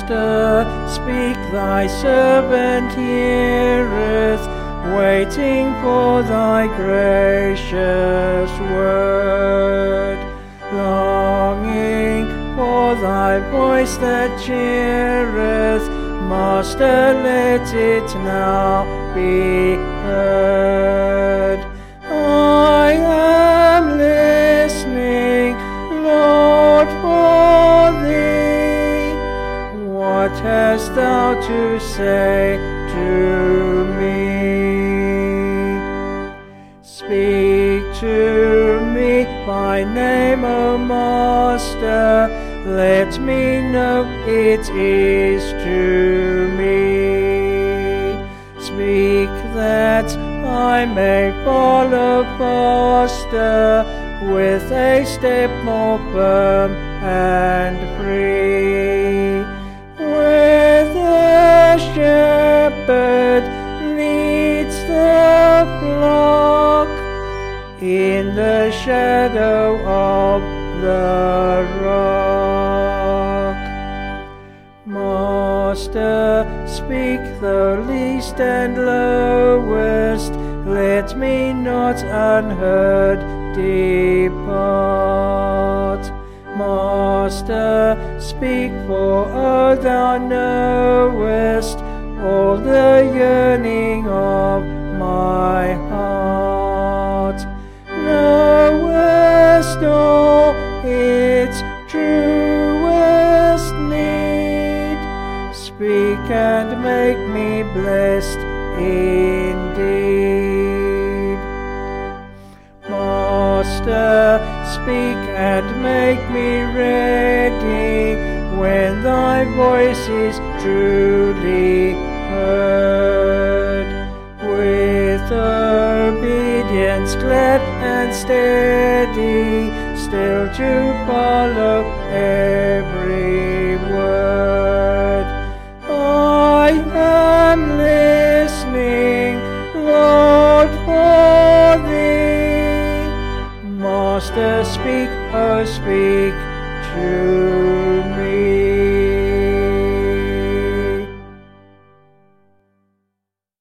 Master, speak, thy servant heareth, waiting for thy gracious word, longing for thy voice that cheereth. Master, let it now be heard. I am listening, Lord, for thee. What hast thou to say to me? Speak to me by name, O Master. Let me know it is to me. Speak that I may follow faster, with a step more firm and free. Where the shepherd leads the flock, in the shadow of the rock. Master, speak the least and lowest, let me not unheard depart. Master, speak, for oh, thou knowest all the yearning of my heart. Knowest all its truest need. Speak and make me blessed indeed. Master, speak and make me ready, when thy voice is truly heard. With obedience glad and steady, still to follow every word. I am listening, Lord, for thee. Master, speak, oh speak to